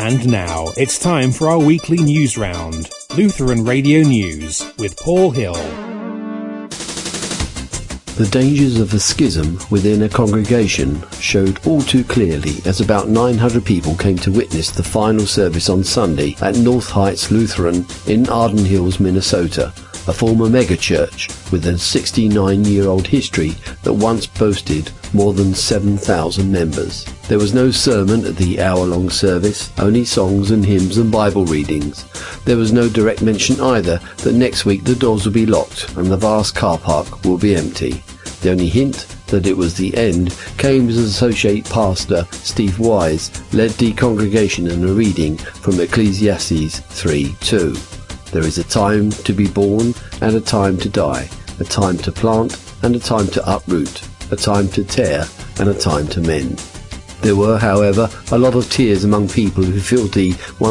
And now it's time for our weekly news round. Lutheran Radio News with Paul Hill. The dangers of a schism within a congregation showed all too clearly as about 900 people came to witness the final service on Sunday at North Heights Lutheran in Arden Hills, Minnesota, a former megachurch with a 69-year-old history that once boasted more than 7,000 members. There was no sermon at the hour-long service, only songs and hymns and Bible readings. There was no direct mention either that next week the doors will be locked and the vast car park will be empty. The only hint that it was the end came as Associate Pastor Steve Wise led the congregation in a reading from Ecclesiastes 3:2. There is a time to be born and a time to die, a time to plant and a time to uproot, a time to tear and a time to mend. There were, however, a lot of tears among people who filled the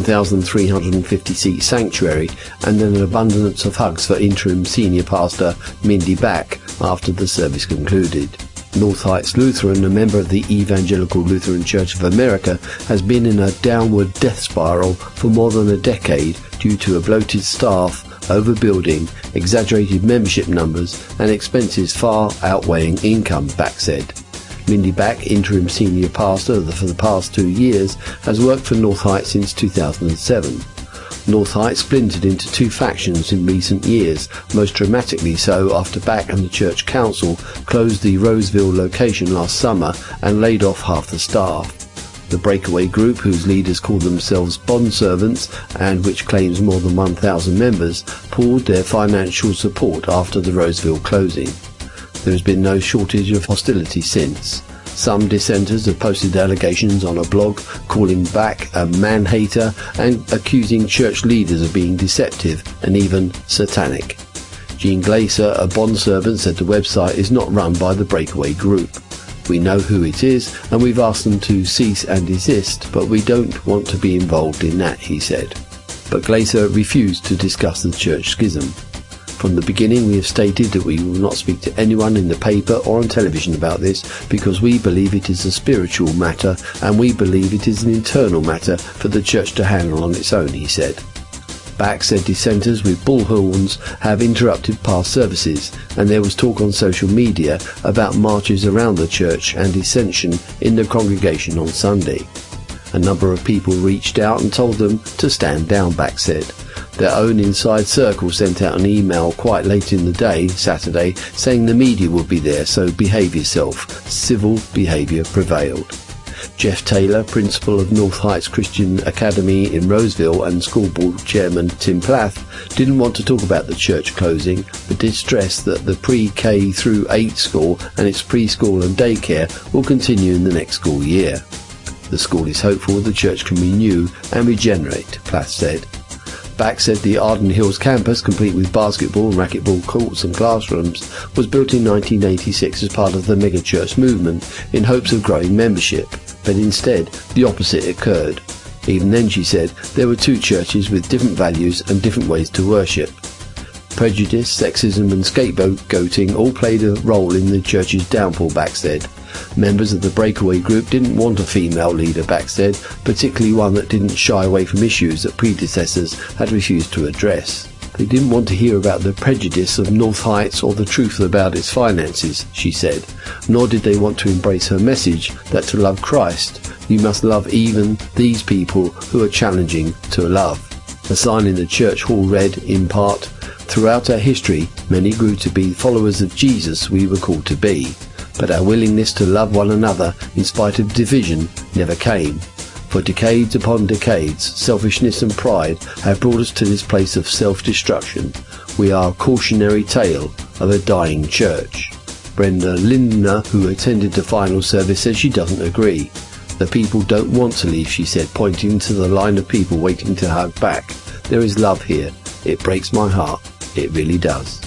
1,350-seat sanctuary, and then an abundance of hugs for interim senior pastor Mindy Back after the service concluded. North Heights Lutheran, a member of the Evangelical Lutheran Church of America, has been in a downward death spiral for more than a decade due to a bloated staff, overbuilding, exaggerated membership numbers and expenses far outweighing income, Back said. Mindy Back, interim senior pastor for the past 2 years, has worked for North Heights since 2007. North Heights splintered into two factions in recent years, most dramatically so after Back and the church council closed the Roseville location last summer and laid off half the staff. The breakaway group, whose leaders call themselves bond servants and which claims more than 1,000 members, pulled their financial support after the Roseville closing. There has been no shortage of hostility since. Some dissenters have posted allegations on a blog calling Back a man-hater and accusing church leaders of being deceptive and even satanic. Jean Glaser, a bondservant, said the website is not run by the breakaway group. We know who it is and we've asked them to cease and desist, but we don't want to be involved in that, he said. But Glaser refused to discuss the church schism. From the beginning we have stated that we will not speak to anyone in the paper or on television about this because we believe it is a spiritual matter and we believe it is an internal matter for the church to handle on its own, he said. Back said dissenters with bullhorns have interrupted past services, and there was talk on social media about marches around the church and dissension in the congregation on Sunday. A number of people reached out and told them to stand down, Back said. Their own inside circle sent out an email quite late in the day, Saturday, saying the media would be there, so behave yourself. Civil behaviour prevailed. Jeff Taylor, principal of North Heights Christian Academy in Roseville, and school board chairman Tim Plath, didn't want to talk about the church closing, but did stress that the pre-K through 8 school and its preschool and daycare will continue in the next school year. The school is hopeful the church can renew and regenerate, Plath said. Back said the Arden Hills campus, complete with basketball and racquetball courts and classrooms, was built in 1986 as part of the megachurch movement in hopes of growing membership, but instead the opposite occurred. Even then, she said, there were two churches with different values and different ways to worship. Prejudice, sexism and scapegoating all played a role in the church's downfall, Back said. Members of the breakaway group didn't want a female leader, Back said, particularly one that didn't shy away from issues that predecessors had refused to address. They didn't want to hear about the prejudice of North Heights or the truth about its finances, she said, nor did they want to embrace her message that to love Christ, you must love even these people who are challenging to love. A sign in the church hall read, in part, throughout our history, many grew to be followers of Jesus we were called to be. But our willingness to love one another in spite of division never came. For decades upon decades, selfishness and pride have brought us to this place of self-destruction. We are a cautionary tale of a dying church. Brenda Lindner, who attended the final service, says she doesn't agree. The people don't want to leave, she said, pointing to the line of people waiting to hug Back. There is love here. It breaks my heart. It really does.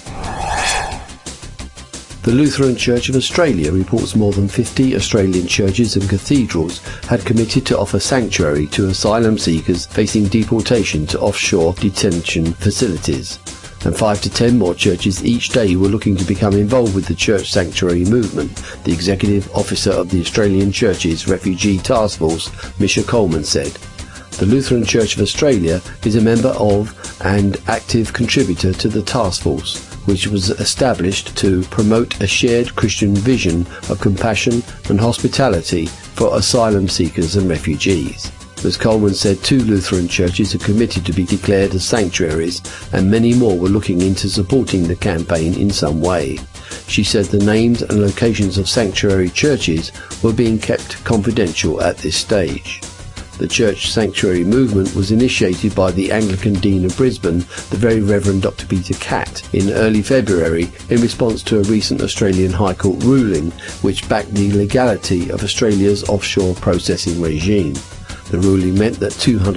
The Lutheran Church of Australia reports more than 50 Australian churches and cathedrals had committed to offer sanctuary to asylum seekers facing deportation to offshore detention facilities. And 5 to 10 more churches each day were looking to become involved with the church sanctuary movement, the executive officer of the Australian Churches Refugee Task Force, Misha Coleman, said. The Lutheran Church of Australia is a member of and active contributor to the task force, which was established to promote a shared Christian vision of compassion and hospitality for asylum seekers and refugees. As Coleman said, 2 Lutheran churches are committed to be declared as sanctuaries, and many more were looking into supporting the campaign in some way. She said the names and locations of sanctuary churches were being kept confidential at this stage. The church sanctuary movement was initiated by the Anglican Dean of Brisbane, the Very Reverend Dr. Peter Catt, in early February in response to a recent Australian High Court ruling which backed the legality of Australia's offshore processing regime. The ruling meant that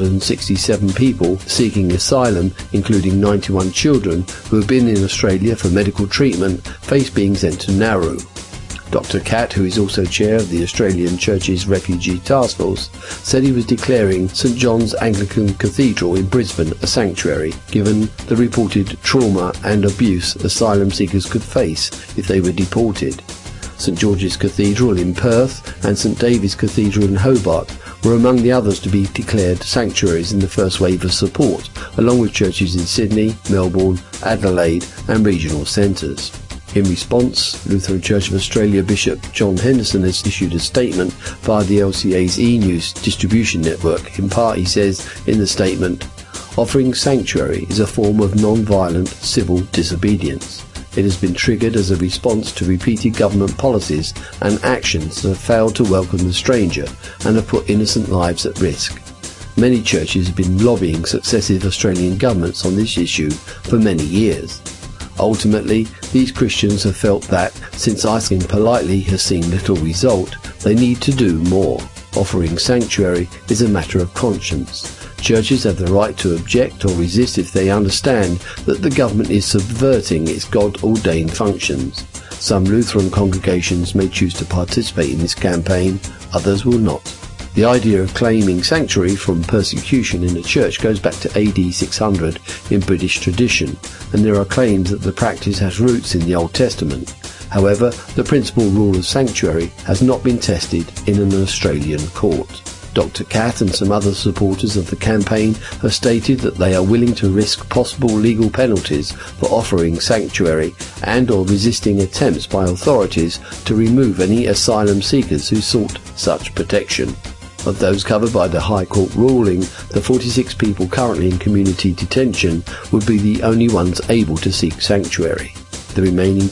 267 people seeking asylum, including 91 children who have been in Australia for medical treatment, face being sent to Nauru. Dr. Catt, who is also chair of the Australian Church's Refugee Task Force, said he was declaring St John's Anglican Cathedral in Brisbane a sanctuary, given the reported trauma and abuse asylum seekers could face if they were deported. St George's Cathedral in Perth and St David's Cathedral in Hobart were among the others to be declared sanctuaries in the first wave of support, along with churches in Sydney, Melbourne, Adelaide and regional centres. In response, Lutheran Church of Australia Bishop John Henderson has issued a statement via the LCA's e-news distribution network. In part, he says in the statement, "Offering sanctuary is a form of non-violent civil disobedience. It has been triggered as a response to repeated government policies and actions that have failed to welcome the stranger and have put innocent lives at risk. Many churches have been lobbying successive Australian governments on this issue for many years. Ultimately, these Christians have felt that, since asking politely has seen little result, they need to do more. Offering sanctuary is a matter of conscience. Churches have the right to object or resist if they understand that the government is subverting its God-ordained functions. Some Lutheran congregations may choose to participate in this campaign, others will not." The idea of claiming sanctuary from persecution in a church goes back to AD 600 in British tradition, and there are claims that the practice has roots in the Old Testament. However, the principal rule of sanctuary has not been tested in an Australian court. Dr. Catt and some other supporters of the campaign have stated that they are willing to risk possible legal penalties for offering sanctuary and or resisting attempts by authorities to remove any asylum seekers who sought such protection. Of those covered by the High Court ruling, the 46 people currently in community detention would be the only ones able to seek sanctuary. The remaining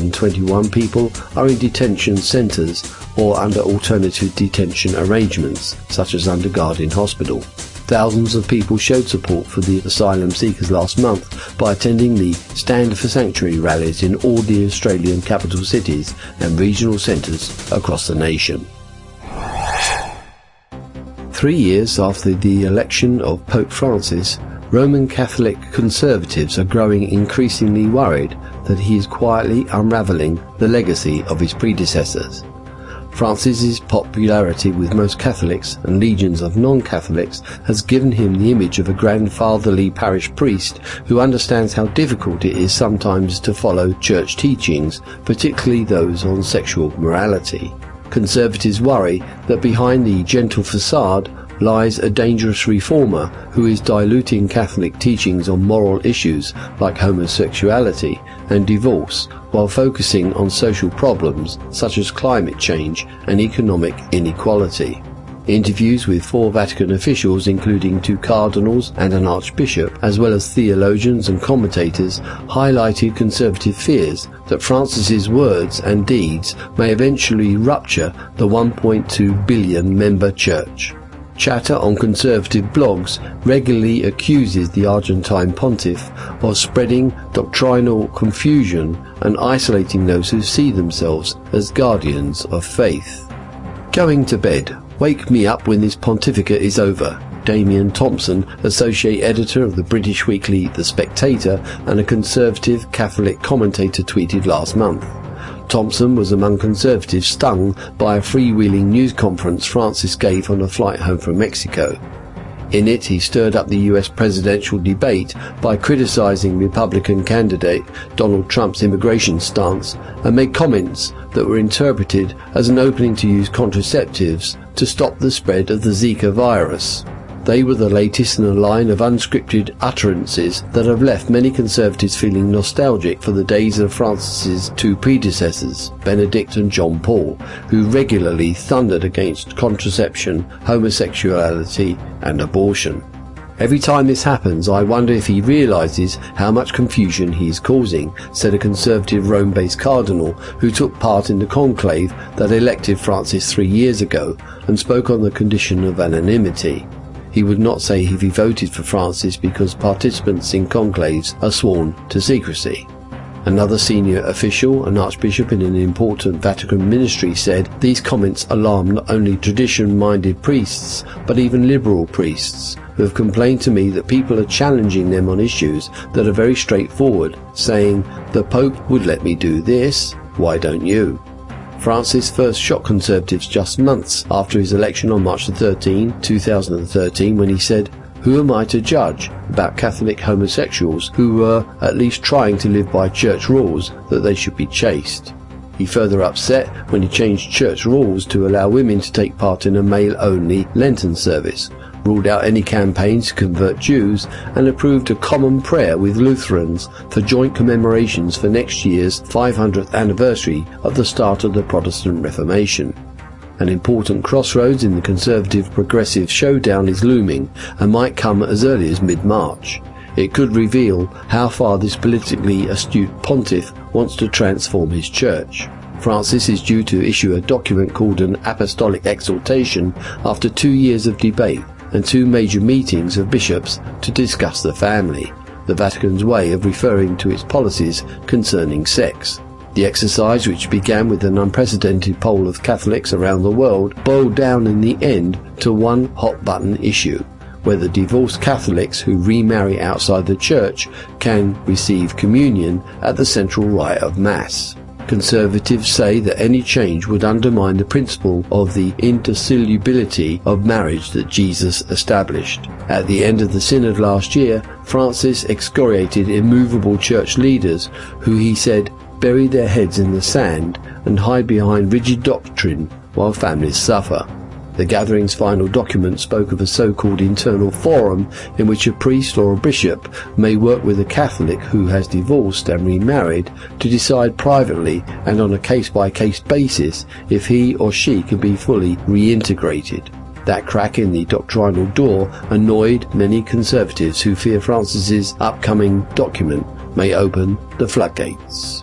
221 people are in detention centres or under alternative detention arrangements, such as under Guardian Hospital. Thousands of people showed support for the asylum seekers last month by attending the Stand for Sanctuary rallies in all the Australian capital cities and regional centres across the nation. 3 years after the election of Pope Francis, Roman Catholic conservatives are growing increasingly worried that he is quietly unravelling the legacy of his predecessors. Francis's popularity with most Catholics and legions of non-Catholics has given him the image of a grandfatherly parish priest who understands how difficult it is sometimes to follow church teachings, particularly those on sexual morality. Conservatives worry that behind the gentle facade lies a dangerous reformer who is diluting Catholic teachings on moral issues like homosexuality and divorce while focusing on social problems such as climate change and economic inequality. Interviews with 4 Vatican officials, including 2 cardinals and an archbishop, as well as theologians and commentators, highlighted conservative fears that Francis's words and deeds may eventually rupture the 1.2 billion member church. Chatter on conservative blogs regularly accuses the Argentine pontiff of spreading doctrinal confusion and isolating those who see themselves as guardians of faith. Going to bed. Wake me up when this pontificate is over. Damien Thompson, associate editor of the British weekly The Spectator and a conservative Catholic commentator, tweeted last month. Thompson was among conservatives stung by a freewheeling news conference Francis gave on a flight home from Mexico. In it, he stirred up the US presidential debate by criticizing Republican candidate Donald Trump's immigration stance and made comments that were interpreted as an opening to use contraceptives to stop the spread of the Zika virus. They were the latest in a line of unscripted utterances that have left many conservatives feeling nostalgic for the days of Francis's two predecessors, Benedict and John Paul, who regularly thundered against contraception, homosexuality and abortion. Every time this happens, I wonder if he realises how much confusion he is causing, said a conservative Rome-based cardinal who took part in the conclave that elected Francis 3 years ago and spoke on the condition of anonymity. He would not say if he voted for Francis because participants in conclaves are sworn to secrecy. Another senior official, an archbishop in an important Vatican ministry, said these comments alarm not only tradition-minded priests, but even liberal priests, who have complained to me that people are challenging them on issues that are very straightforward, saying, "The Pope would let me do this, why don't you?" Francis first shocked conservatives just months after his election on March 13, 2013, when he said, "Who am I to judge about Catholic homosexuals who were at least trying to live by church rules that they should be chaste?" He further upset when he changed church rules to allow women to take part in a male-only Lenten service, ruled out any campaigns to convert Jews, and approved a common prayer with Lutherans for joint commemorations for next year's 500th anniversary of the start of the Protestant Reformation. An important crossroads in the conservative-progressive showdown is looming and might come as early as mid-March. It could reveal how far this politically astute pontiff wants to transform his church. Francis is due to issue a document called an Apostolic Exhortation after 2 years of debate and 2 major meetings of bishops to discuss the family, the Vatican's way of referring to its policies concerning sex. The exercise, which began with an unprecedented poll of Catholics around the world, boiled down in the end to one hot-button issue: whether divorced Catholics who remarry outside the Church can receive communion at the central rite of Mass. Conservatives say that any change would undermine the principle of the indissolubility of marriage that Jesus established. At the end of the synod last year, Francis excoriated immovable church leaders who, he said, bury their heads in the sand and hide behind rigid doctrine while families suffer. The gathering's final document spoke of a so-called internal forum in which a priest or a bishop may work with a Catholic who has divorced and remarried to decide privately and on a case-by-case basis if he or she can be fully reintegrated. That crack in the doctrinal door annoyed many conservatives who fear Francis's upcoming document may open the floodgates.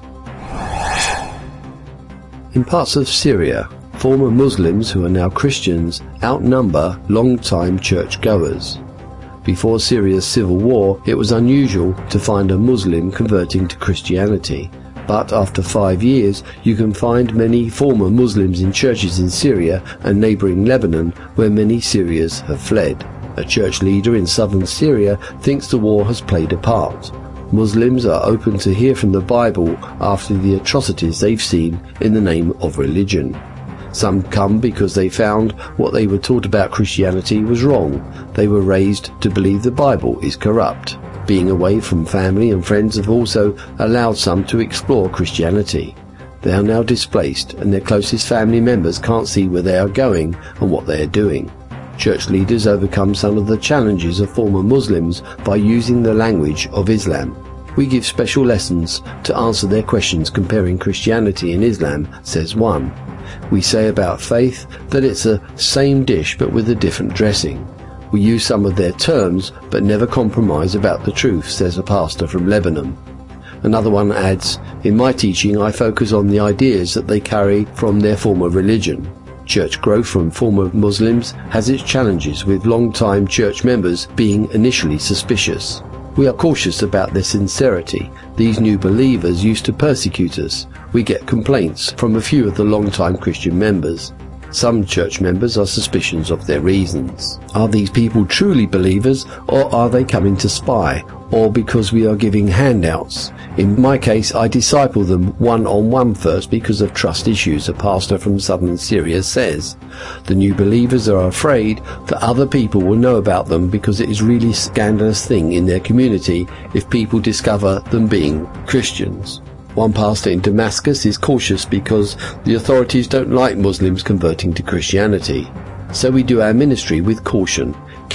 In parts of Syria, former Muslims who are now Christians outnumber long-time church-goers. Before Syria's civil war, it was unusual to find a Muslim converting to Christianity. But after 5 years, you can find many former Muslims in churches in Syria and neighbouring Lebanon, where many Syrians have fled. A church leader in southern Syria thinks the war has played a part. Muslims are open to hear from the Bible after the atrocities they've seen in the name of religion. Some come because they found what they were taught about Christianity was wrong. They were raised to believe the Bible is corrupt. Being away from family and friends have also allowed some to explore Christianity. They are now displaced, and their closest family members can't see where they are going and what they are doing. Church leaders overcome some of the challenges of former Muslims by using the language of Islam. We give special lessons to answer their questions comparing Christianity and Islam, says one. We say about faith that it's a same dish but with a different dressing. We use some of their terms but never compromise about the truth, says a pastor from Lebanon. Another one adds, in my teaching I focus on the ideas that they carry from their former religion. Church growth from former Muslims has its challenges, with long-time church members being initially suspicious. We are cautious about their sincerity. These new believers used to persecute us. We get complaints from a few of the long-time Christian members. Some church members are suspicious of their reasons. Are these people truly believers, or are they coming to spy, or because we are giving handouts? In my case, I disciple them one-on-one first because of trust issues, a pastor from southern Syria says. The new believers are afraid that other people will know about them because it is really a scandalous thing in their community if people discover them being Christians. One pastor in Damascus is cautious because the authorities don't like Muslims converting to Christianity. So we do our ministry with caution,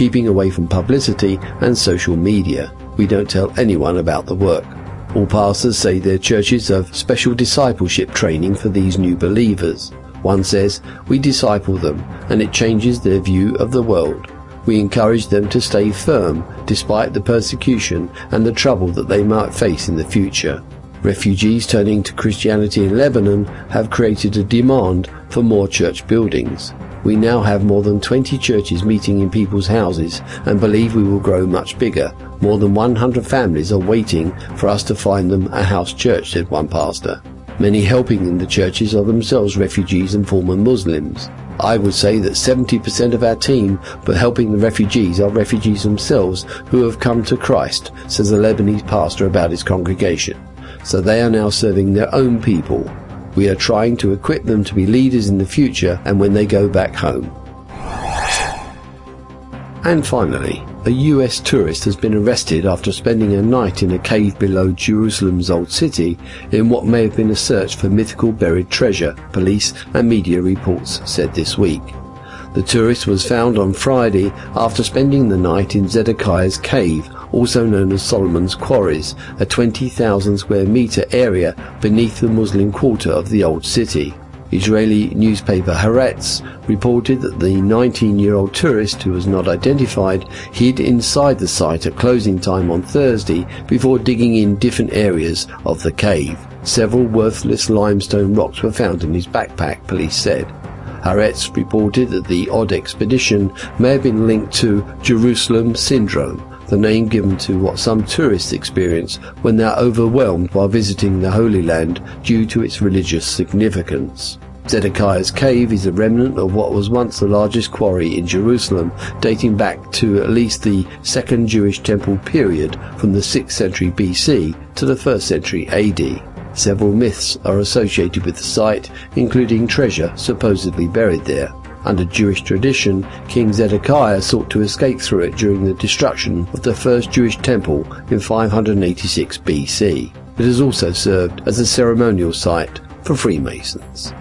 keeping away from publicity and social media. We don't tell anyone about the work. All pastors say their churches have special discipleship training for these new believers. One says, "We disciple them, and it changes their view of the world. We encourage them to stay firm despite the persecution and the trouble that they might face in the future." Refugees turning to Christianity in Lebanon have created a demand for more church buildings. We now have more than 20 churches meeting in people's houses and believe we will grow much bigger. More than 100 families are waiting for us to find them a house church, said one pastor. Many helping in the churches are themselves refugees and former Muslims. I would say that 70% of our team for helping the refugees are refugees themselves who have come to Christ, says a Lebanese pastor about his congregation. So they are now serving their own people. We are trying to equip them to be leaders in the future and when they go back home. And finally, a US tourist has been arrested after spending a night in a cave below Jerusalem's Old City in what may have been a search for mythical buried treasure, police and media reports said this week. The tourist was found on Friday after spending the night in Zedekiah's Cave, also known as Solomon's Quarries, a 20,000 square metre area beneath the Muslim quarter of the Old City. Israeli newspaper Haaretz reported that the 19-year-old tourist, who was not identified, hid inside the site at closing time on Thursday before digging in different areas of the cave. Several worthless limestone rocks were found in his backpack, police said. Haaretz reported that the odd expedition may have been linked to Jerusalem Syndrome, the name given to what some tourists experience when they are overwhelmed while visiting the Holy Land due to its religious significance. Zedekiah's Cave is a remnant of what was once the largest quarry in Jerusalem, dating back to at least the Second Jewish Temple period from the 6th century BC to the 1st century AD. Several myths are associated with the site, including treasure supposedly buried there. Under Jewish tradition, King Zedekiah sought to escape through it during the destruction of the first Jewish temple in 586 BC. It has also served as a ceremonial site for Freemasons.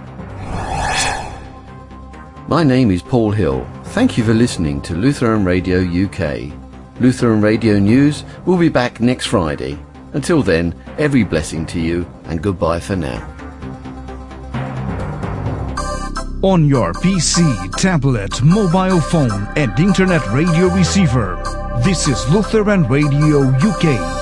My name is Paul Hill. Thank you for listening to Lutheran Radio UK. Lutheran Radio News will be back next Friday. Until then, every blessing to you and goodbye for now. On your PC, tablet, mobile phone and internet radio receiver, this is Lutheran Radio UK.